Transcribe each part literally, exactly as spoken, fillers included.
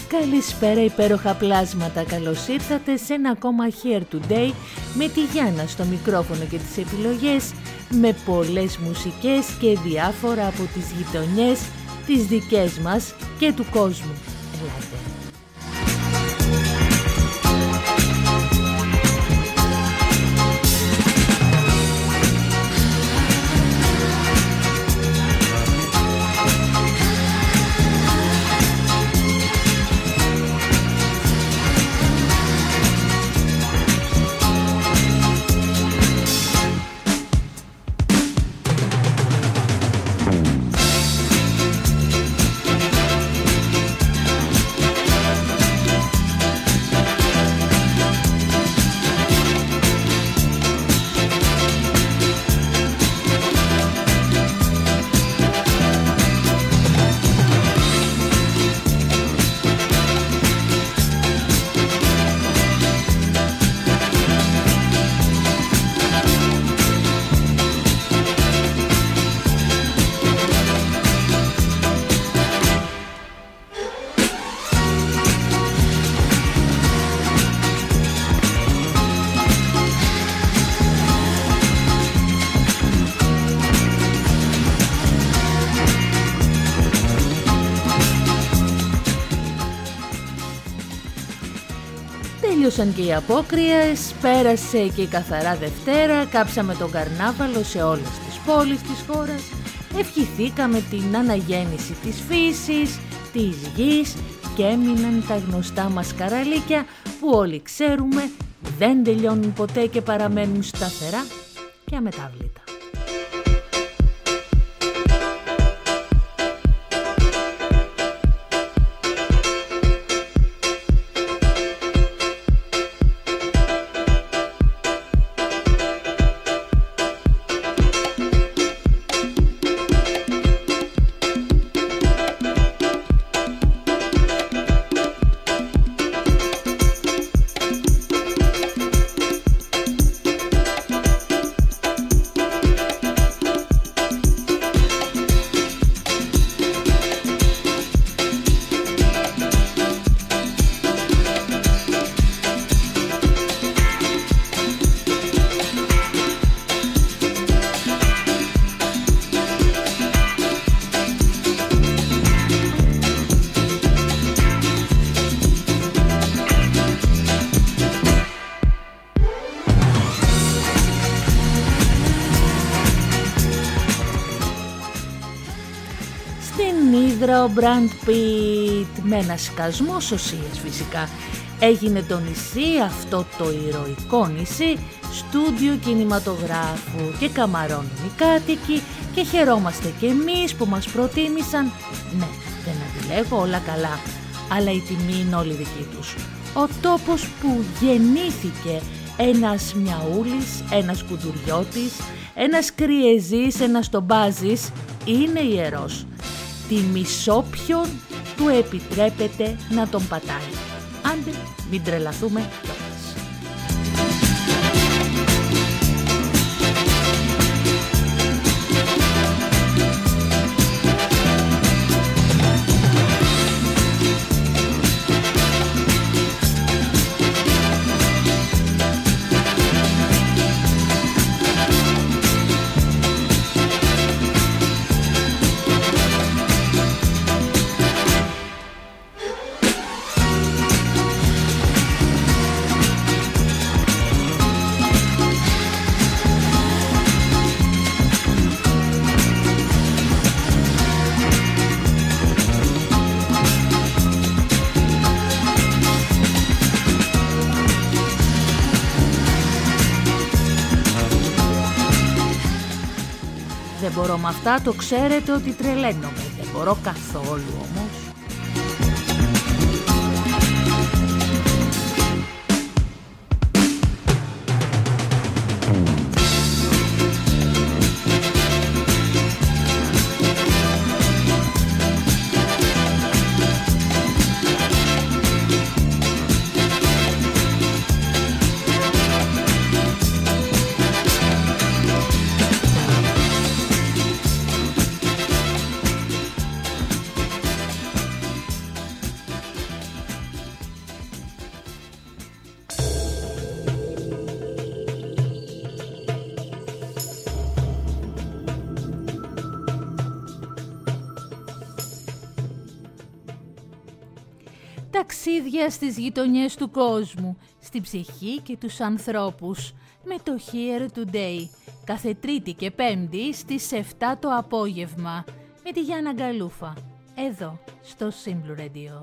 Καλησπέρα υπέροχα πλάσματα, καλώς ήρθατε σε ένα ακόμα Here Today με τη Γιάννα στο μικρόφωνο και τις επιλογές, με πολλές μουσικές και διάφορα από τις γειτονιές, τις δικές μας και του κόσμου. Ελάτε. Τέλειωσαν και οι απόκριες, πέρασε και η καθαρά Δευτέρα, κάψαμε τον καρνάβαλο σε όλες τις πόλεις της χώρας, ευχηθήκαμε την αναγέννηση της φύσης, της γης και έμειναν τα γνωστά μας καραλίκια που όλοι ξέρουμε δεν τελειώνουν ποτέ και παραμένουν σταθερά και αμετάβλητα. Ο Μπραντ Πιτ με ένα σκασμό σωσίες φυσικά έγινε το νησί, αυτό το ηρωικό νησί, στούντιο κινηματογράφου και καμαρώνουν οι κάτοικοι και χαιρόμαστε κι εμείς που μας προτίμησαν. Ναι, δεν αντιλέγω, όλα καλά, αλλά η τιμή είναι όλη δική τους. Ο τόπος που γεννήθηκε ένας Μιαούλης, ένας Κουντουριώτης, ένας Κριεζής, ένας Τομπάζης είναι ιερός. Τιμή σ' όποιον του επιτρέπεται να τον πατάει. Άντε, μην τρελαθούμε κιόλας. Δεν μπορώ με αυτά, το ξέρετε ότι τρελαίνομαι. Δεν μπορώ καθόλου όμως. ταξίδια στις γειτονιές του κόσμου, στην ψυχή και τους ανθρώπους, με το Here Today, κάθε Τρίτη και Πέμπτη στις επτά το απόγευμα, με τη Γιάννα Γκαλούφα, εδώ στο Simple Radio.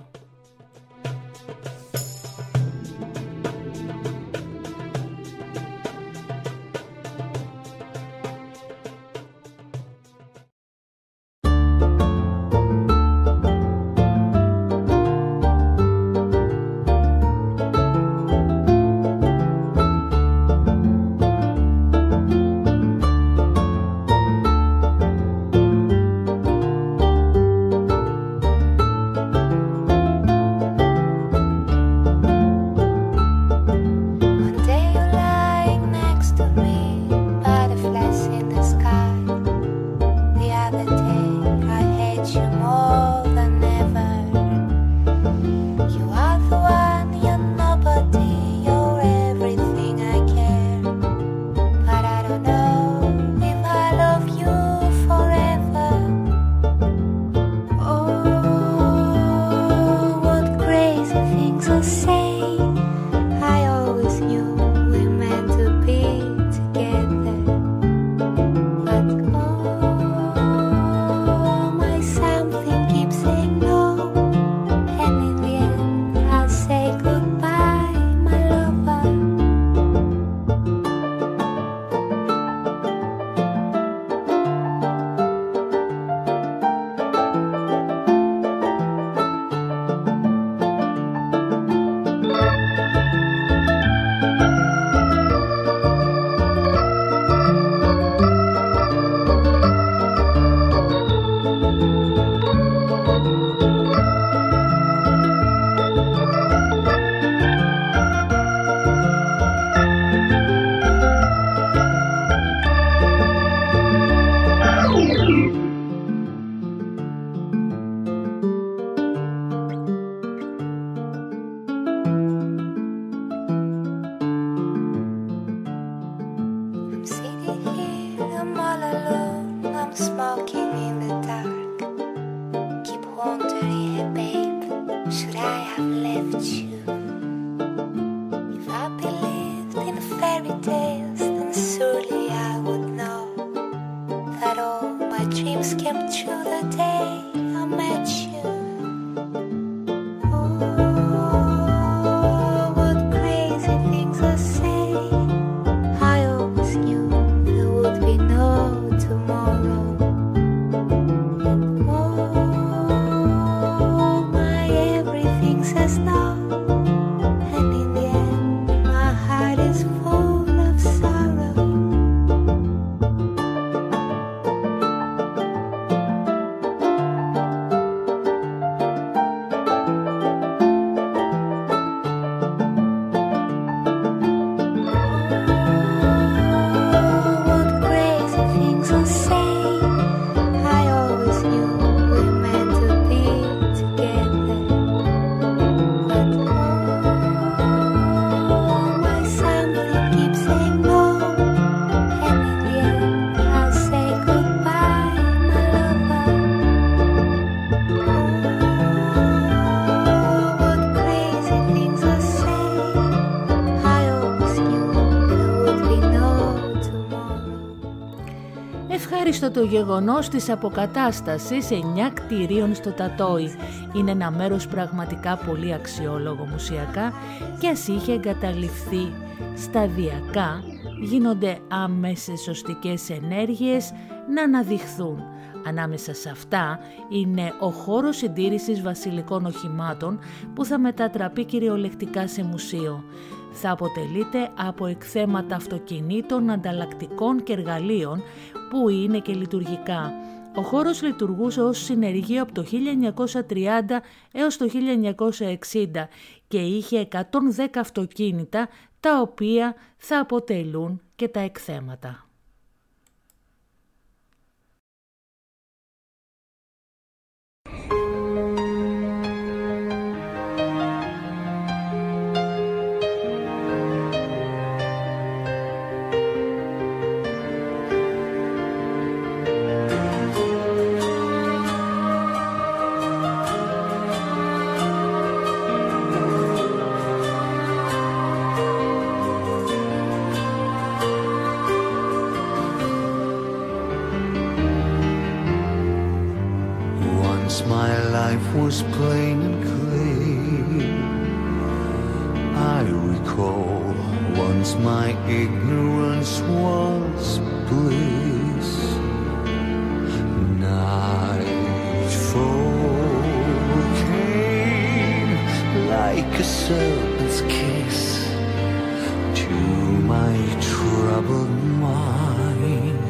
Ευχάριστο το γεγονός της αποκατάστασης εννιά κτηρίων στο Τατόι. Είναι ένα μέρος πραγματικά πολύ αξιόλογο μουσιακά και ας είχε εγκαταλειφθεί. Σταδιακά γίνονται άμεσες σωστικές ενέργειες να αναδειχθούν. Ανάμεσα σε αυτά είναι ο χώρος συντήρησης βασιλικών οχημάτων που θα μετατραπεί κυριολεκτικά σε μουσείο. Θα αποτελείται από εκθέματα αυτοκινήτων, ανταλλακτικών και εργαλείων που είναι και λειτουργικά. Ο χώρος λειτουργούσε ως συνεργείο από το χίλια εννιακόσια τριάντα έως το χίλια εννιακόσια εξήντα και είχε εκατόν δέκα αυτοκίνητα τα οποία θα αποτελούν και τα εκθέματα. Once my life was plain and clear. I recall once my ignorance was bliss. Nightfall came like a serpent's kiss to my troubled mind.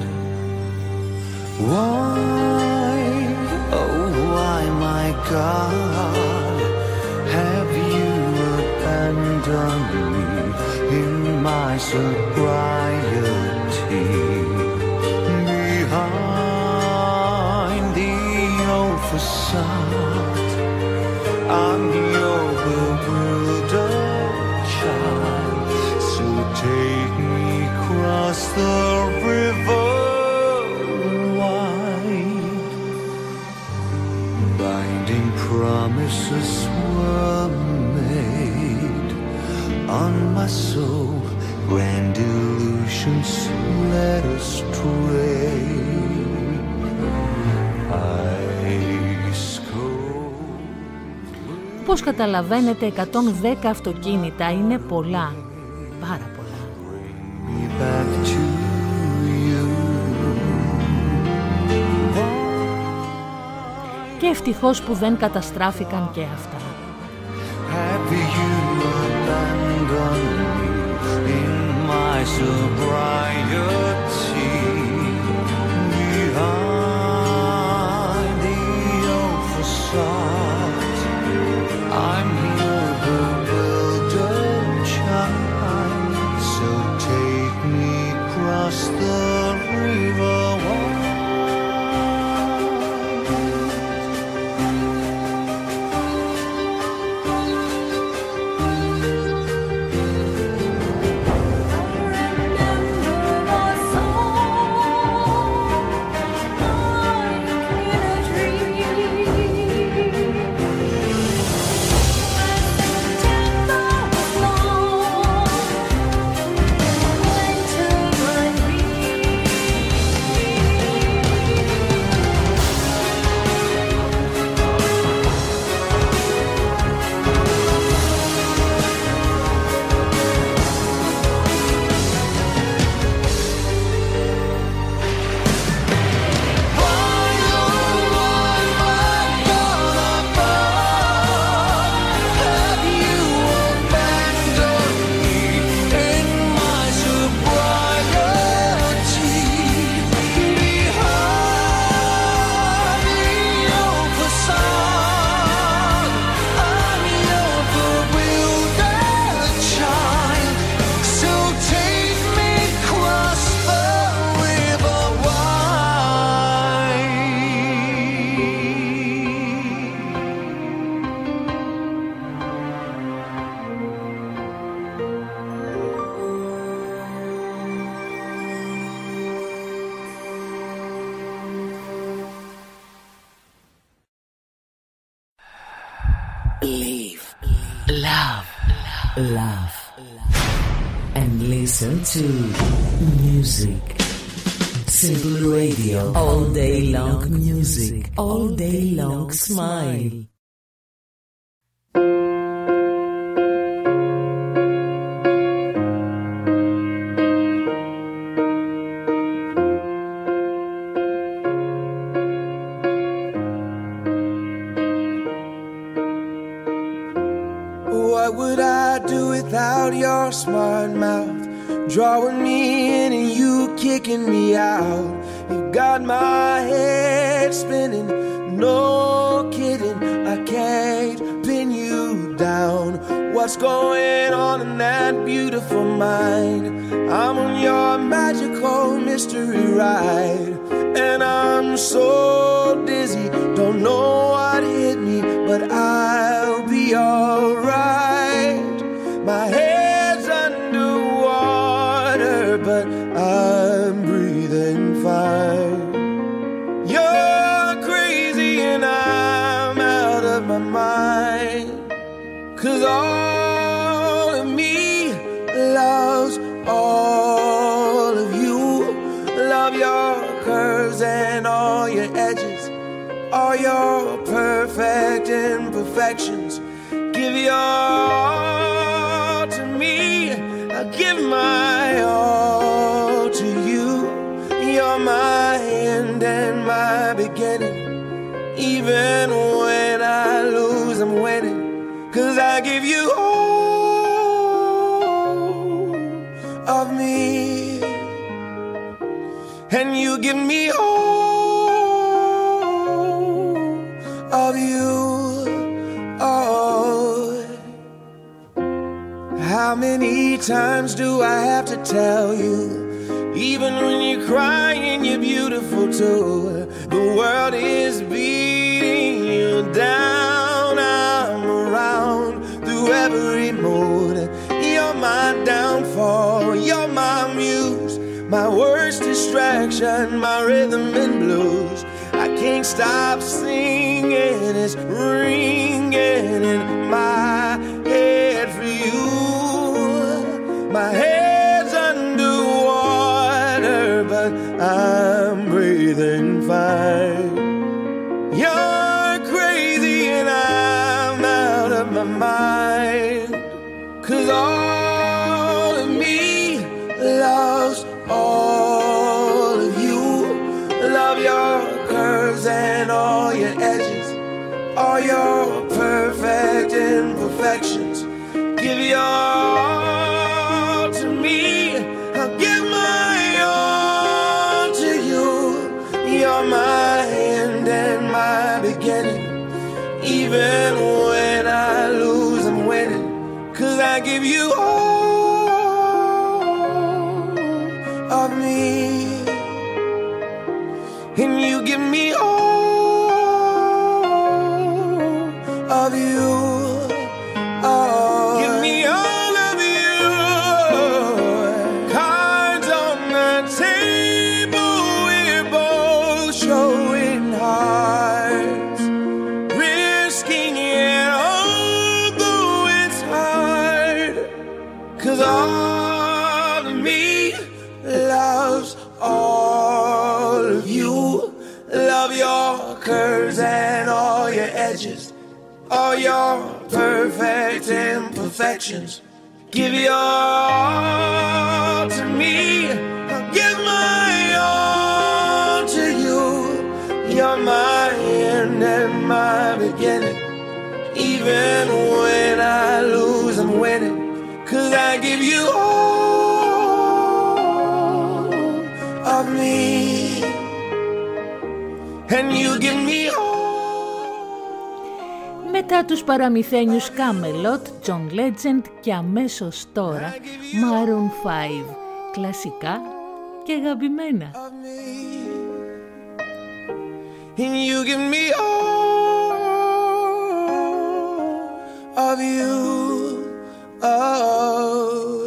Why, oh why, my God, have you abandoned me in my sobriety? Behind the old facade, I'm your bewildered child. So take me across the river wide. Binding promises were made on my soul, grand illusions led astray. Όπως καταλαβαίνετε, εκατόν δέκα αυτοκίνητα είναι πολλά, πάρα πολλά. Και ευτυχώς που δεν καταστράφηκαν και αυτά. I'm your bewildered child, so take me across the river wide. Live, love, love, and listen to music. Simple Radio, all day long music, all day long smile. What would I do without your smart mouth? Drawing me in and you kicking me out. You've got my head spinning, no kidding. I can't pin you down. What's going on in that beautiful mind? I'm on your magical mystery ride, and I'm so dizzy, don't know what hit me, but I'll be alright. My head's underwater, but I'm breathing fine. You're crazy and I'm out of my mind, 'cause all of me loves all of you. Love your curves and all your edges, all all your perfect imperfections. Give your all to me, I'll give my all to you. You're my end and my beginning. Even when I lose, I'm winning. 'Cause I give you all of me, and you give me all of you. Oh, how many times do I have to tell you? Even when you're crying, you're beautiful too. The world is beating you down. I'm around through every mood. You're my downfall, you're my muse, my worst distraction, my rhythm and blues. I can't stop singing, it's ringing in my head for you. My head's underwater, but I'm breathing fine. You're crazy and I'm out of my mind. 'Cause all of me loves all of you. Love your curves and all your edges, all your perfect imperfections. Give your all to me, I'll give my all to you. You're my end and my beginning. Even when I lose, I'm winning. 'Cause I give you all of me, and you give me all of you. Oh, give me all of you. Cards on the table, we're both showing hearts, risking it although it's hard. 'Cause all of me loves all of you. Love your curves and all your edges, all your perfect imperfections. Give your all to me, I'll give my all to you. You're my end and my beginning. Even when I lose, I'm winning. 'Cause I give you all of me, and you give me all. Μετά τους παραμυθένιους Camelot, John Legend και αμέσως τώρα Maroon φάιβ, κλασικά και αγαπημένα. And you give me all of you. Oh.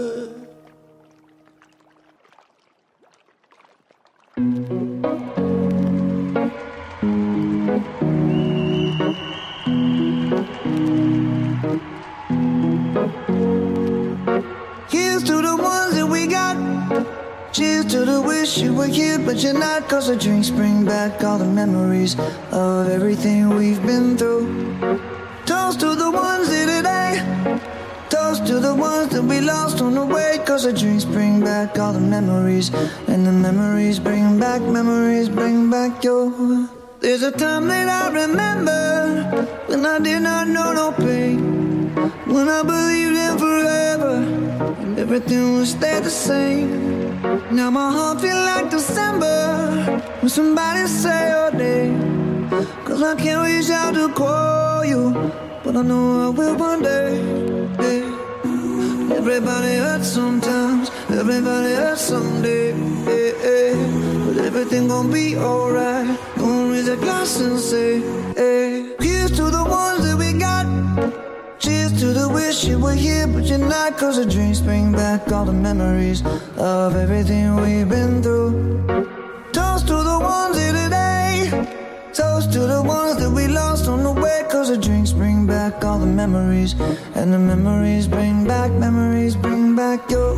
Here's to the ones that we got. Cheers to the wish you were here, but you're not. 'Cause the drinks bring back all the memories of everything we've been through. Toast to the ones here today. Toast to the ones that we lost on the way. 'Cause the drinks bring back all the memories, and the memories bring back, memories bring back your. There's a time that I remember when I did not know no pain, when I believed in forever and everything would stay the same. Now my heart feel like December when somebody say your name. 'Cause I can't reach out to call you, but I know I will one day. Yeah. Everybody hurts sometimes, everybody hurts someday. Yeah, yeah. But everything gon' be alright. Gonna raise a glass and say, hey. Here's to the ones that we got. Cheers to the wish you were here, but you're not. 'Cause the dreams bring back all the memories of everything we've been through. Toast to the ones here today. Toast to the ones that we lost on the way. 'Cause the drinks bring back all the memories, and the memories bring back, memories bring back your.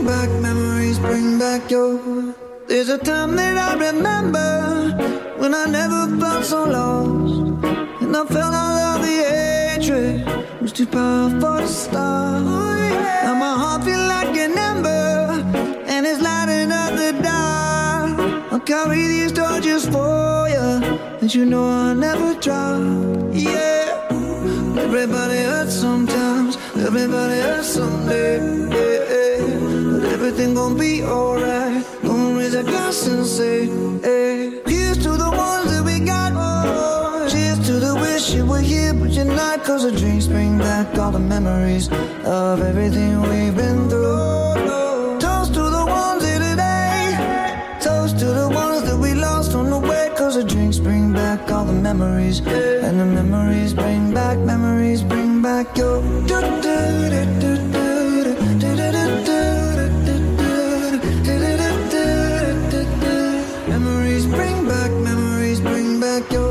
back memories, bring back your. There's a time that I remember when I never felt so lost, and I felt all of the hatred was too powerful to stop. Oh, yeah. Now my heart feel like an ember, and it's lighting up the dark. I'll carry these torches for you, and you know I'll never drop. Yeah. Everybody hurts sometimes, everybody hurts someday. Yeah, yeah. But everything gon' be alright. Gonna raise a glass and say, hey. Here's to the ones that we got. Oh, cheers to the wish you were here, but you're not. Cause the drinks bring back all the memories of everything we've been through. Toast to the ones here today. Toast to the ones that we lost on the way. Cause the drinks bring back all the memories, and the memories bring back, memories bring back your. Memories bring back, memories bring back your.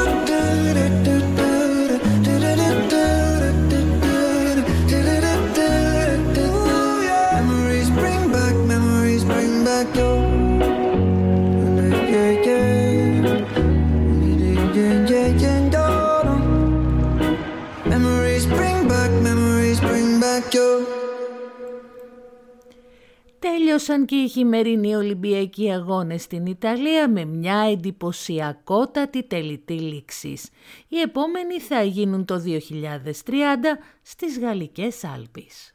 Memories bring back, memories bring back your. Memories bring back, memories bring back your. Τέλειωσαν και οι χειμερινοί Ολυμπιακοί Αγώνες στην Ιταλία με μια εντυπωσιακότατη τελετή λήξης. Οι επόμενοι θα γίνουν το δύο χιλιάδες τριάντα στις Γαλλικές Άλπεις.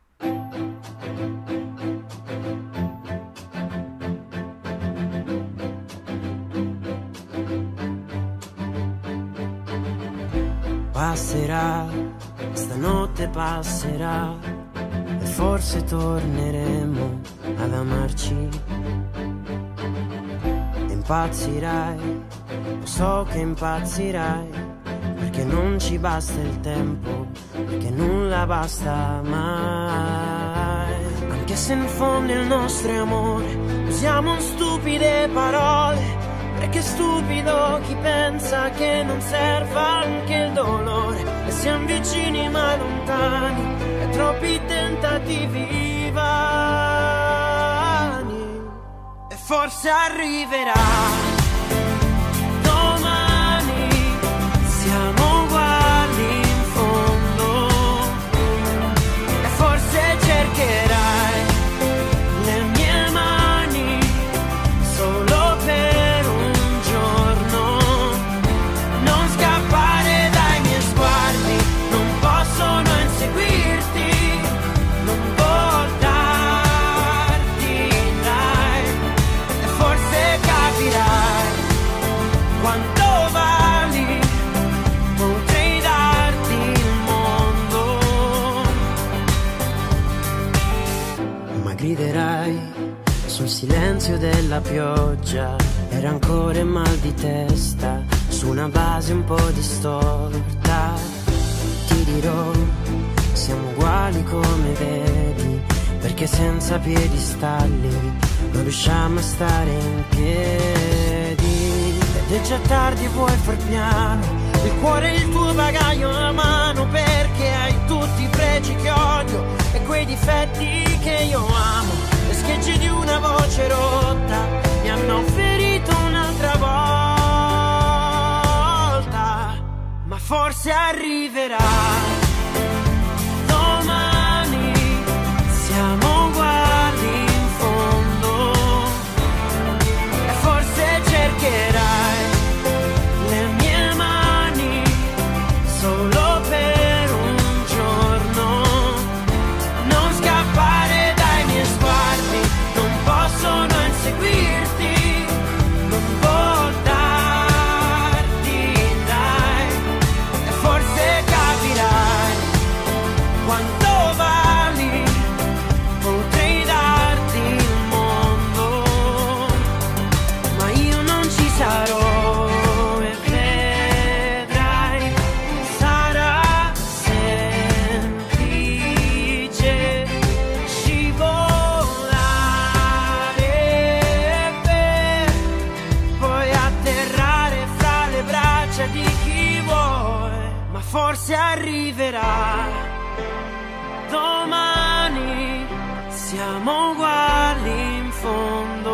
Passerà, stanotte passerà, e forse torneremo ad amarci. Impazzirai, lo so che impazzirai, perché non ci basta il tempo, perché nulla basta mai. Anche se in fondo il nostro amore usiamo stupide parole, perché stupido chi pensa che non serva anche il dolore, e siamo vicini ma lontani, e troppi tentativi vani, e forse arriverà domani, siamo uguali in fondo, e forse cercherai le mie mani solo per un giorno, non scappare dai miei sguardi, non possono inseguirti, non voltarti dai, e forse capirai quanto vali, potrei darti il mondo, ma griderai sul silenzio della pioggia, e rancore e mal di testa, su una base un po' distorta. Ti dirò, siamo uguali come vedi, perché senza piedistalli non riusciamo a stare in piedi. Ed è già tardi e vuoi far piano, il cuore e il tuo bagaglio a mano, perché hai tutti i pregi che odio e quei difetti che io amo. Le schegge di una voce rotta mi hanno ferito un'altra volta, ma forse arriverà domani, siamo uguali in fondo, e forse cercherai le mie mani solo per un giorno, non scappare dai miei sguardi, non possono inseguirti, non voltarti dai, e forse capirai siamo uguali in fondo.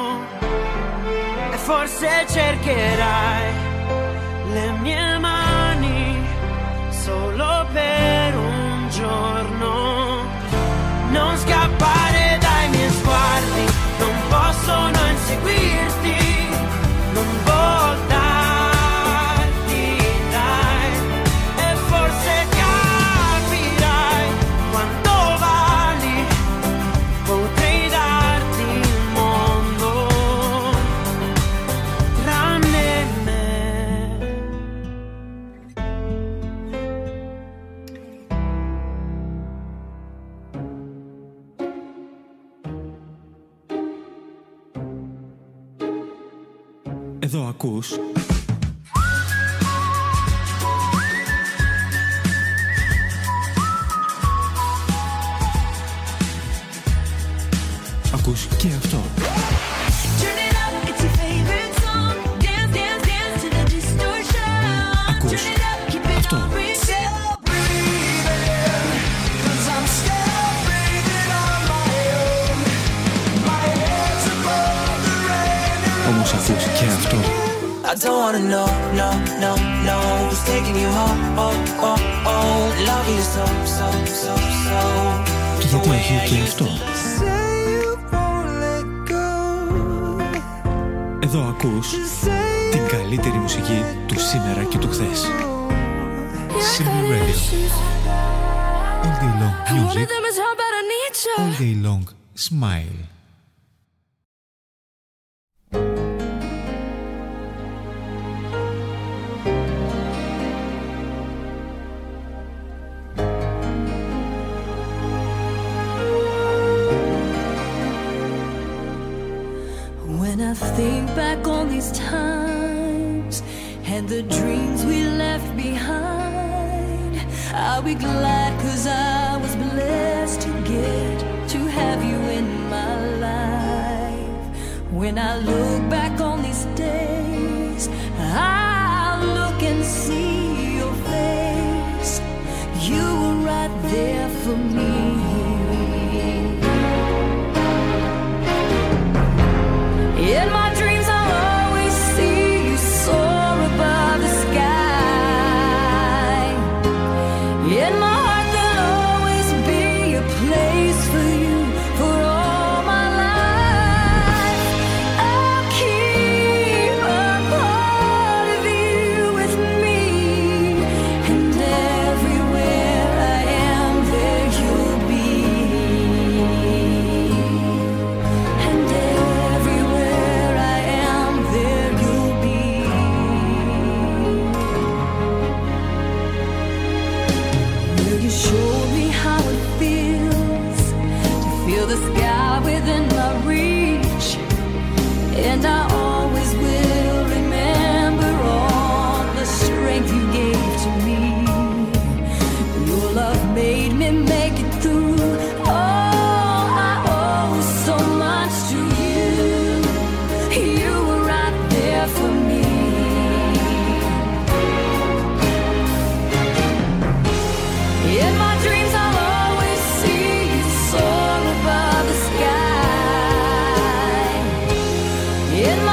E forse cercherai le mie mani solo per un giorno. Non scappare dai miei sguardi, non posso non seguirti, non voltarti, dai. E forse capirai quanto vali, potrei darti il mondo, tranne me. Εδώ ακούς Ακούς και αυτό. Ακούς αυτό. Όμως ακούς και αυτό. I don't wanna know, no, no, no who's taking you home, oh, oh, oh love you so, so, so, so. Και γιατί έχει και αυτό. Εδώ ακούς την καλύτερη μουσική του σήμερα και του χθες. Simple Radio. All day long music. All day long smile. When I think back on these times and the dreams we left behind, I'll be glad 'cause I was blessed to get to have you in my life. When I look back on these days, I'll look and see your face. You were right there for me. In my dreams I'll always see you soar above the sky. In my heart there'll always be a place for you for all my life. I'll keep a part of you with me, and everywhere I am there you'll be. And everywhere I am there you'll be. Will you show me how it feels to feel the sky within my reach? And I always will remember all the strength you gave to me. Your love made me make it through. Oh, I owe so much to you. You were right there for me. In my dreams I'll always see you soar above the sky. In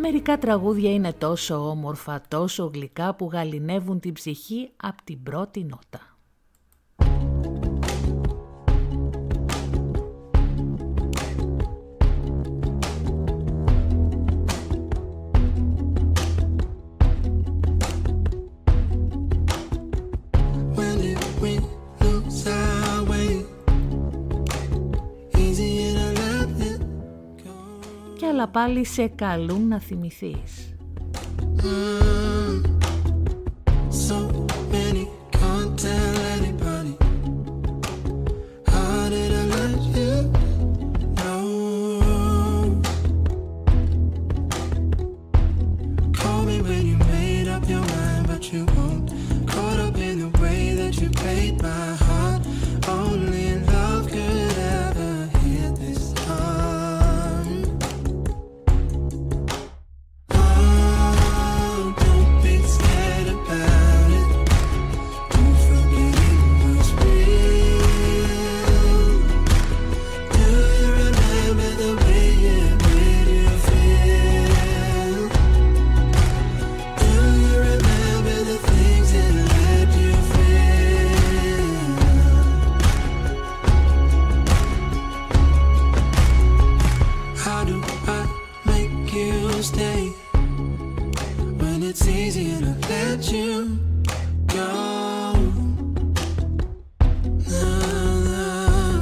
Μερικά τραγούδια είναι τόσο όμορφα, τόσο γλυκά που γαληνεύουν την ψυχή από την πρώτη νότα. Κι άλλα πάλι σε καλούν να θυμηθείς. Mm, so many can't tell anybody. How did I let you know? Call me when you made up your mind, but you won't. Caught up in the way that you played my heart. Only love could ever hear this heart. Oh, don't be scared about it. Don't forget it was real. Do you remember the way it made you feel? Do you remember the things it let you feel? How do I make you stay when it's easier to let you go? Nah, nah.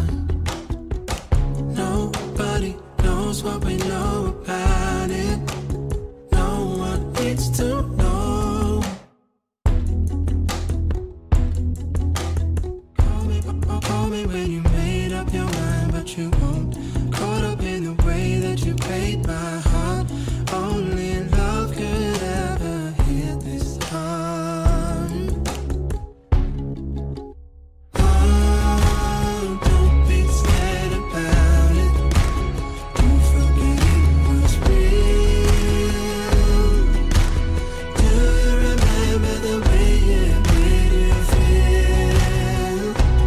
Nobody knows what we know about it. No one needs to know. Call me, call me when you made up your mind, but you won't. Caught up in the way that you played my heart. Only love could ever hear this heart. Oh, don't be scared about it. Don't forget it was real. Do you remember the way it made you feel?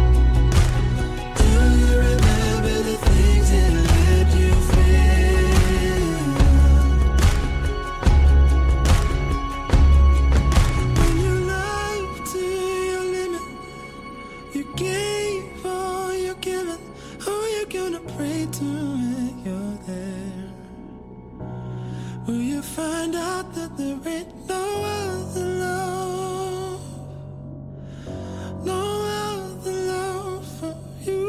Do you remember the things it let you feel? When you live to your limit, you gave all you're given. Who you gonna pray to when you're there? Will you find out that there ain't no other love? No other love for you.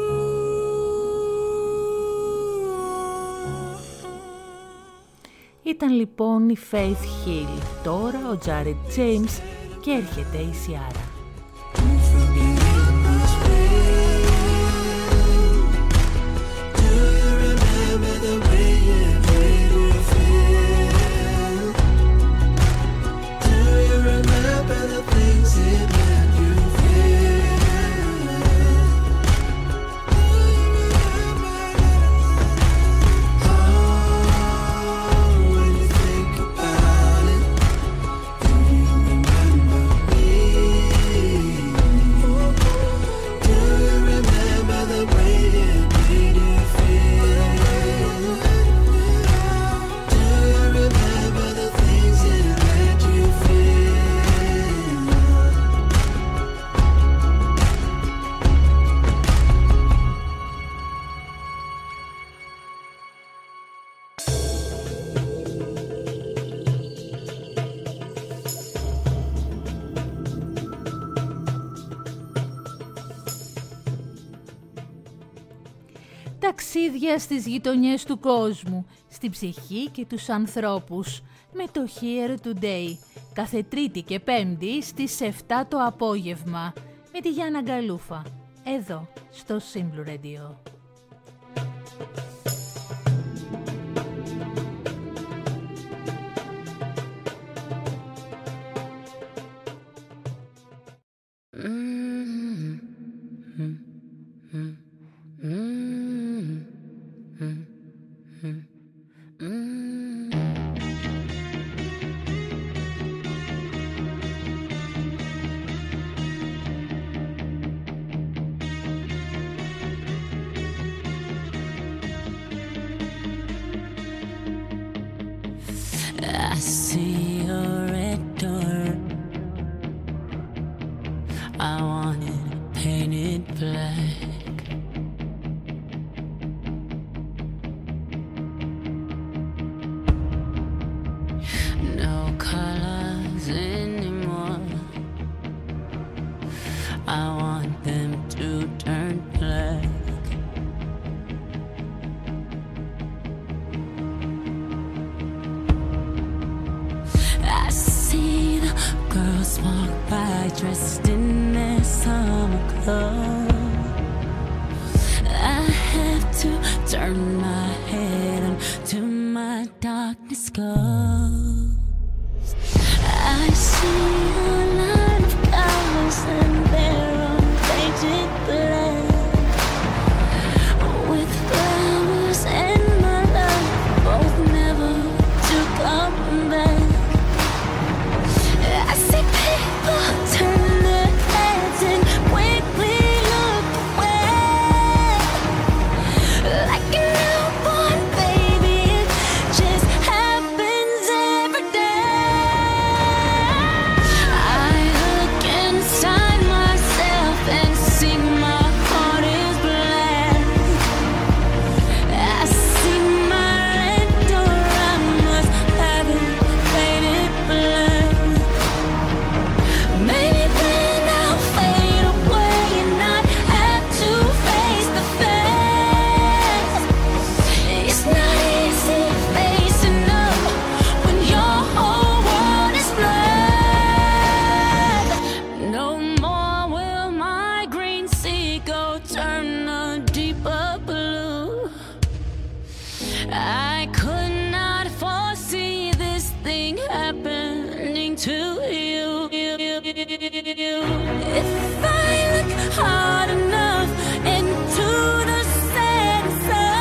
Ήταν λοιπόν η Faith Hill, τώρα ο Jared James και έρχεται η Ciara. Don't forget it was real. Do you remember the way it made you feel? Do you remember the things it let you feel? Do you remember? Oh, when you think about it, do you remember me? Do you remember the way it made you feel? Do you remember the things it let you feel? Ταξίδια στις γειτονιές του κόσμου, στην ψυχή και τους ανθρώπους, με το Here Today, κάθε Τρίτη και Πέμπτη στις επτά το απόγευμα, με τη Γιάννα Γκαλούφα, εδώ στο Simple Radio. see your red door. I want it painted black. No colors anymore. I want them to turn black. I see the girls walk by dressed in their summer clothes. I have to turn my head until my darkness goes. I see a line of colors and they're on painted black, with flowers and my love both never to come back. I see people turn their heads and quickly look away, like a newborn baby. It just happens every day. I look inside myself and see my heart is black. I see my red door, I must have it painted black. Maybe then I'll fade away and not have to face the facts. It's not easy facing up when your whole world is black. No more will my green seagull turn a deeper blue. I could not foresee this thing happening to you. If I look hard enough into the setting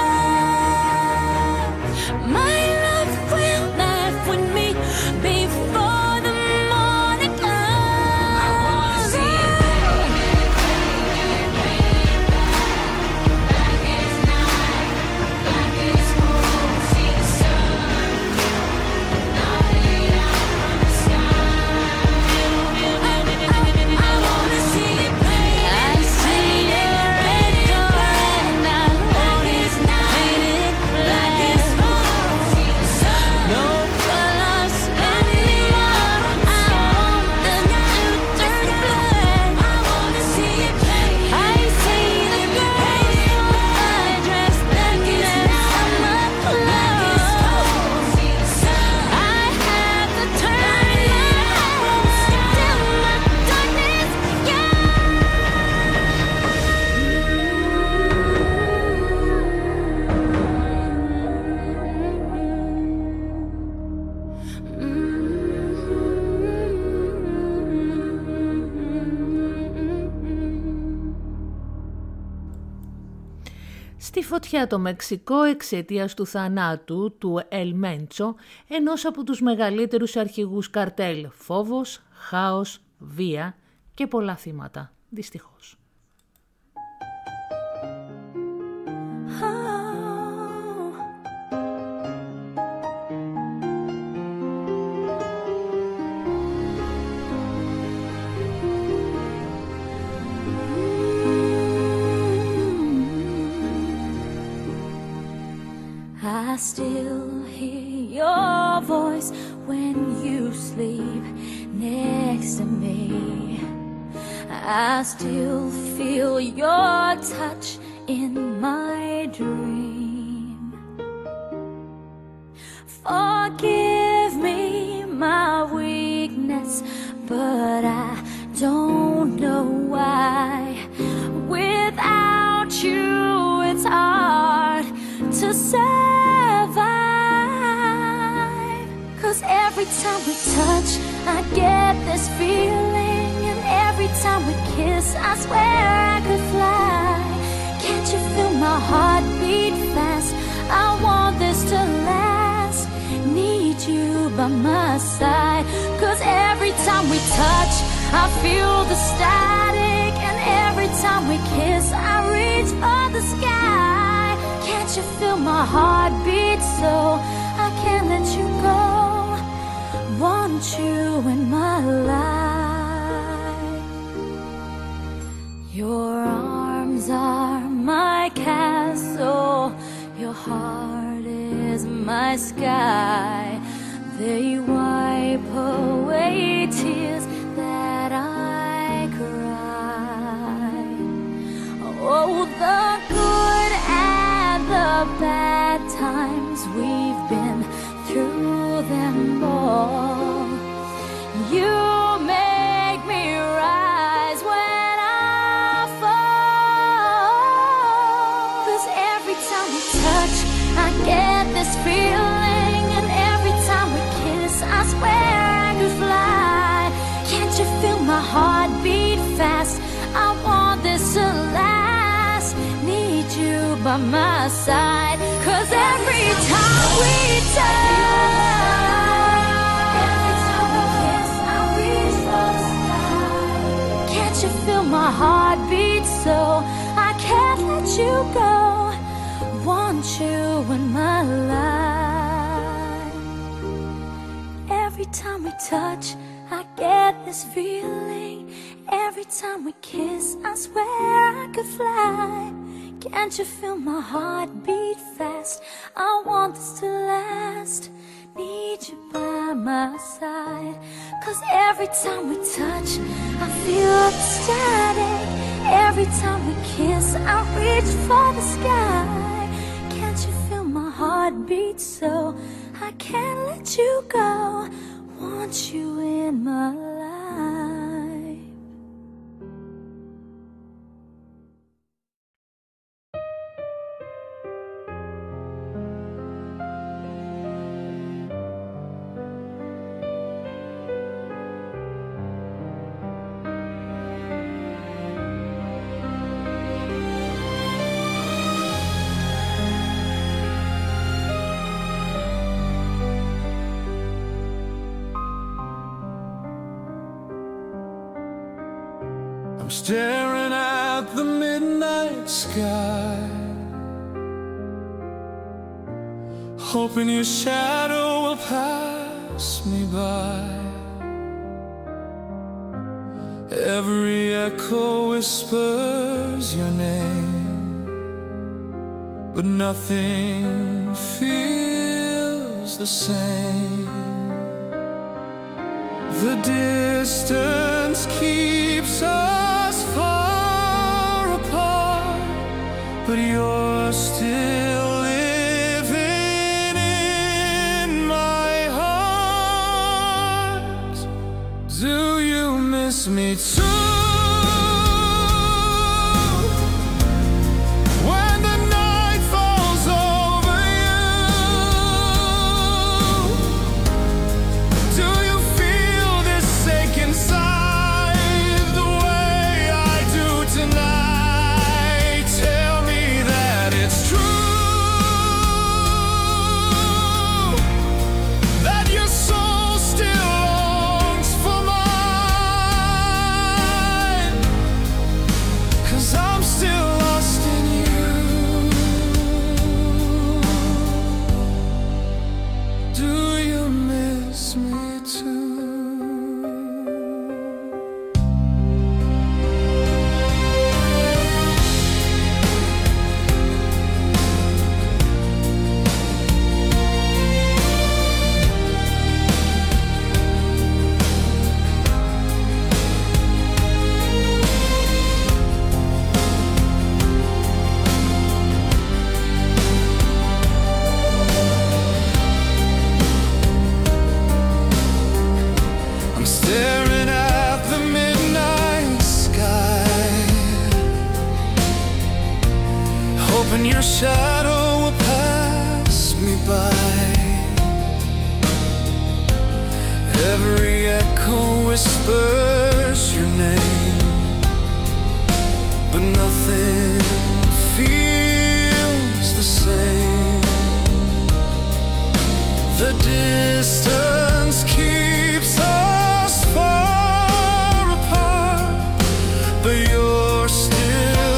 sun, my love will laugh with me before the morning comes. I wanna see it black as night, black as smoke. See the sun not it out from the sky. I wanna see it painted. I see your red door and I hold it painted black as smoke. See the sun. No colors anymore. I want them to turn black. I wanna see it painted. I see the girls walk by dressed like in summer clothes. See the sun. I have to turn my head till my darkness Στη φωτιά το Μεξικό εξαιτίας του θανάτου του Ελ Μέντσο, ενός από τους μεγαλύτερους αρχηγούς καρτέλ. Φόβος, χάος, βία και πολλά θύματα, δυστυχώς. I still hear your voice when you sleep next to me. I still feel your touch in my dream. Forgive me my weakness, but I don't know why. Without you, it's hard to survive. 'Cause every time we touch, I get this feeling, and every time we kiss, I swear I could fly. Can't you feel my heart beat fast? I want this to last. Need you by my side. 'Cause every time we touch, I feel the static, and every time we kiss, I reach for the sky. Can't you feel my heart beat so I can't let you go? want you in my life. Your arms are my castle, your heart is my sky. They wipe away tears that I cry. Oh, the good and the bad times, we've been through them all. You make me rise when I fall. 'Cause every time we touch, I get this feeling, and every time we kiss, I swear I could fly. Can't you feel my heart beat fast? I want this to last. Need you by my side. 'Cause every time we touch, every time we kiss, I reach for the sky. Can't you feel my heart beat so I can't let you go? Want you in my life. Every time we touch, I get this feeling. Every time we kiss, I swear I could fly. Can't you feel my heart beat fast? I want this to last. Need you by my side. 'Cause every time we touch, I feel ecstatic. Every time we kiss, I reach for the sky. Can't you feel my heart beat so I can't let you go? Want you in my life. Staring at the midnight sky, hoping your shadow will pass me by. Every echo whispers your name, but nothing feels the same. The distance keeps us far apart, but you're still living in my heart. Do you miss me too? Your shadow will pass me by. Every echo whispers your name, but nothing feels the same. The distance keeps us far apart, but you're still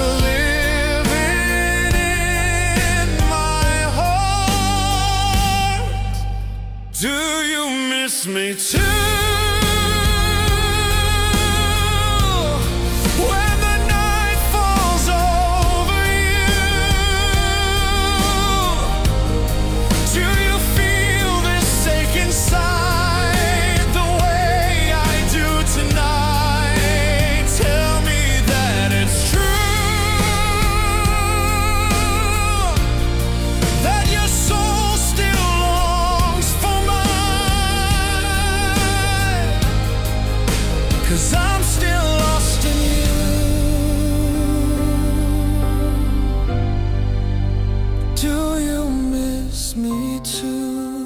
do you miss miss me too? When the night falls over you, do you feel this ache inside the way I do tonight? Tell me that it's true, that your soul still longs for mine, 'cause I'm still lost in you. Do you miss me too?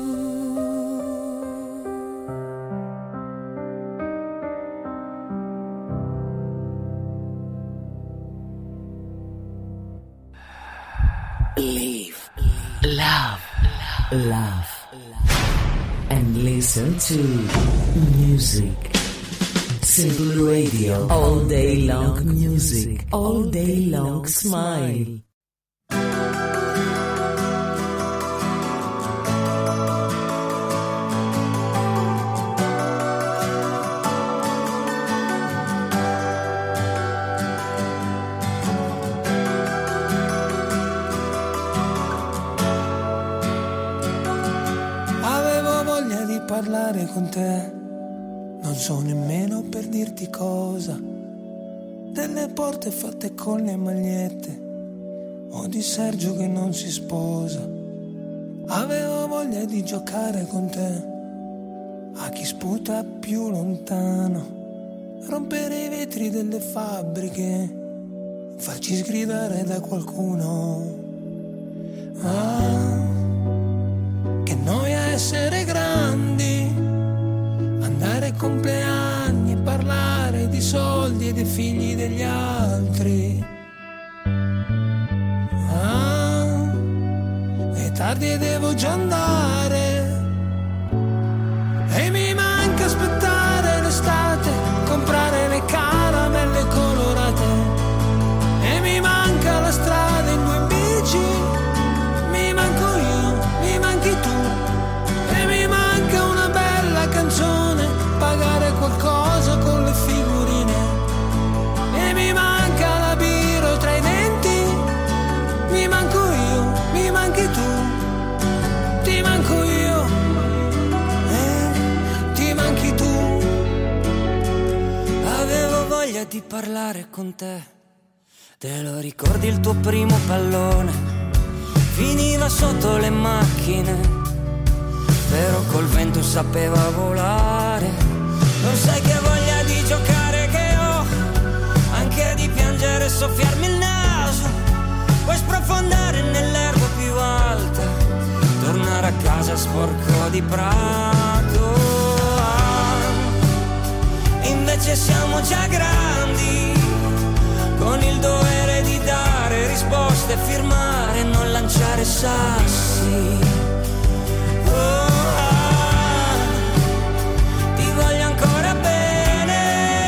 Live, love, love, and listen to music. Simple Radio, all day long music, all day long smile. Avevo voglia di parlare con te, non so nemmeno per dirti cosa. Delle porte fatte con le magliette, o di Sergio che non si sposa. Avevo voglia di giocare con te, a chi sputa più lontano, rompere i vetri delle fabbriche, farci sgridare da qualcuno. Ah, che noia essere grandi, andare ai compleanni e parlare di soldi e dei figli degli altri. Ah, è tardi e devo già andare, e mi manca aspettare l'estate, comprare le caramelle colorate, e mi manca la strada in due bici, mi manco io, mi manchi tu, e mi manca una bella canzone, pagare qualcosa con le figurine, e mi manca la birra tra i denti, mi manco io, mi manchi tu, ti manco io, eh, ti manchi tu. Avevo voglia di parlare con te, te lo ricordi il tuo primo pallone? Finiva sotto le macchine, però col vento sapeva volare. Non sai che voglia di giocare che ho, anche di piangere e soffiarmi il naso. Puoi sprofondare nell'erba più alta, tornare a casa sporco di prato. Ah, invece siamo già grandi, con il dovere di dare risposte, firmare e non lanciare sassi. Oh, ah, ti voglio ancora bene,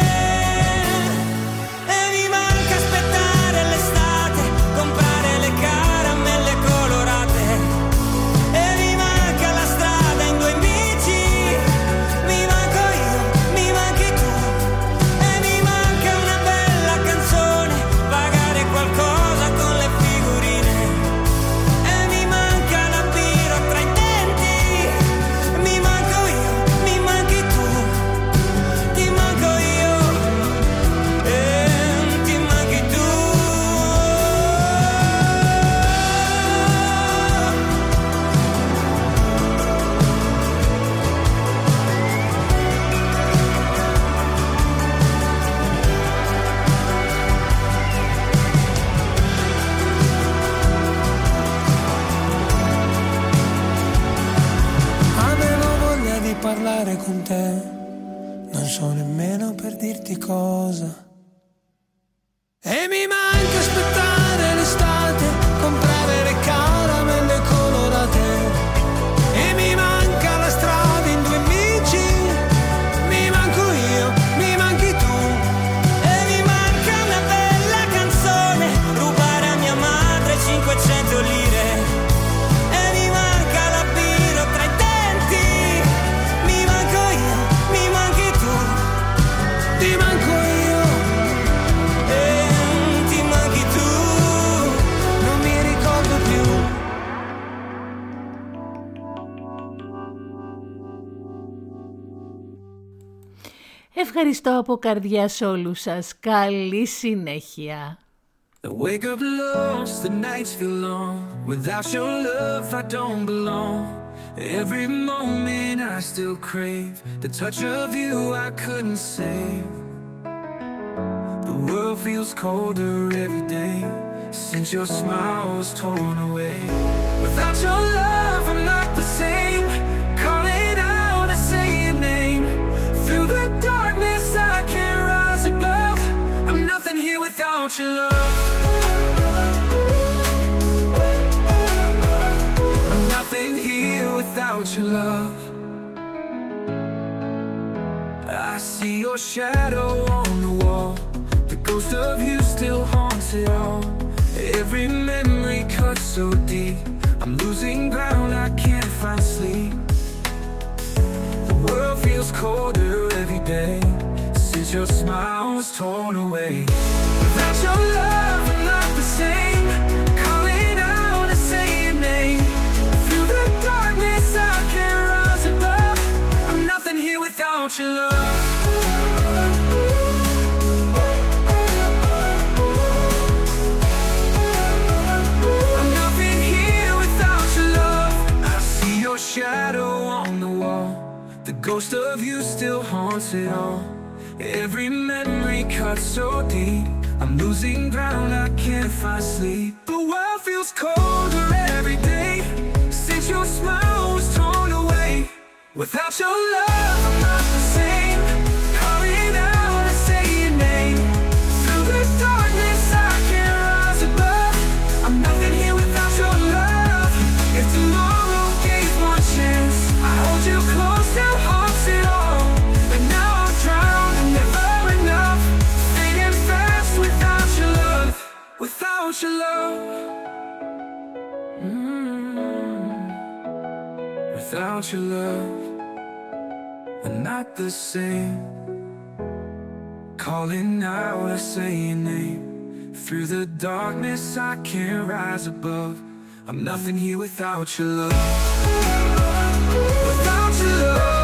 e mi manca aspettare l'estate, comprare le caramelle colorate, e mi manca la strada in due bici, mi manco io, mi manchi tu, e mi manca una bella canzone, pagare qualcosa con le figurine, e mi manca la birra tra i denti, mi manco io, mi manchi tu, ti manco io, e ti manchi tu. Avevo voglia di parlare con te, non so nemmeno per dirti cosa. E mi manca aspettare l'estate, comprare le caramelle colorate, e mi manca la strada in due bici, mi manco io, mi manchi tu, e mi manca una bella canzone, rubare a mia madre cinquecento lire, e mi manca la birra tra i denti, mi manco Ευχαριστώ από καρδιά σε όλους σας. Καλή συνέχεια. I wake up lost, the nights feel long. Without your love, I don't belong. Every moment I still crave the touch of you I couldn't save. The world feels colder every day since your smile was torn away. Without your love, I'm not the same. Calling out, I say your name. Through the darkness, I can't rise above. I'm nothing here without your love. I'm nothing here without your love. I see your shadow on the wall. The ghost of you still haunts it all. Every memory cuts so deep. I'm losing ground, I can't find sleep. The world feels colder every day since your smile was torn away. Without your love, I'm not the same. Calling out, I say your name. Through the darkness, I can't rise above. I'm nothing here without your love. Shadow on the wall, the ghost of you still haunts it all. Every memory cuts so deep. I'm losing ground, I can't find sleep. The world feels colder every day since your smile was torn away. Without your love, I'm not the same. Calling out, I say your name. Through the darkness, I can't rise above. I'm nothing here without your love. If tomorrow gave one chance, I hold you close, now hearts it all. But now I'm drowned and never enough. Fading fast without your love, without your love. Mm. Without your love, we're not the same. Calling out, I say your name. Through the darkness, I can't rise above. I'm nothing here without your love. Without your love.